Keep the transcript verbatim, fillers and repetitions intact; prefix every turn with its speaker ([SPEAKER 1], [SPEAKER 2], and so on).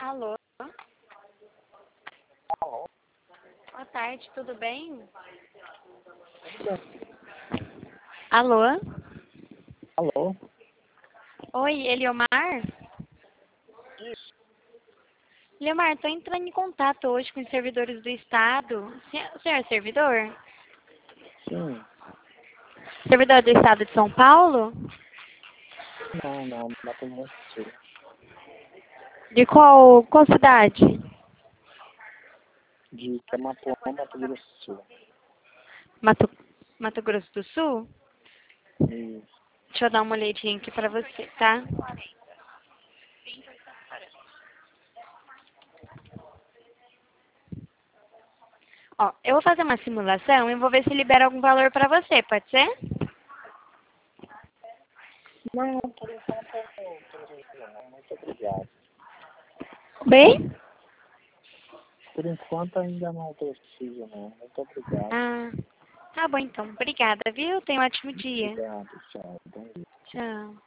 [SPEAKER 1] Alô?
[SPEAKER 2] Alô?
[SPEAKER 1] Boa tarde, tudo bem?
[SPEAKER 2] Tudo bem.
[SPEAKER 1] Alô?
[SPEAKER 2] Alô?
[SPEAKER 1] Oi, Eliomar?
[SPEAKER 2] Isso.
[SPEAKER 1] Eliomar, estou entrando em contato hoje com os servidores do Estado. O senhor é servidor?
[SPEAKER 2] Sim.
[SPEAKER 1] Servidor do Estado de São Paulo?
[SPEAKER 2] Não, não, Mato Grosso do Sul.
[SPEAKER 1] De qual, qual cidade?
[SPEAKER 2] De Camapuã, Mato Grosso do Sul.
[SPEAKER 1] Mato, Mato Grosso do Sul?
[SPEAKER 2] Isso.
[SPEAKER 1] Deixa eu dar uma olhadinha aqui pra você, tá? Ó, eu vou fazer uma simulação e vou ver se libera algum valor pra você, pode ser?
[SPEAKER 2] Não, por enquanto eu não preciso não. Muito obrigado.
[SPEAKER 1] Bem?
[SPEAKER 2] Por enquanto ainda não preciso não. Muito obrigado.
[SPEAKER 1] Ah, tá bom então. Obrigada, viu? Tenha um ótimo dia.
[SPEAKER 2] Obrigado, tchau. Bom dia.
[SPEAKER 1] Tchau.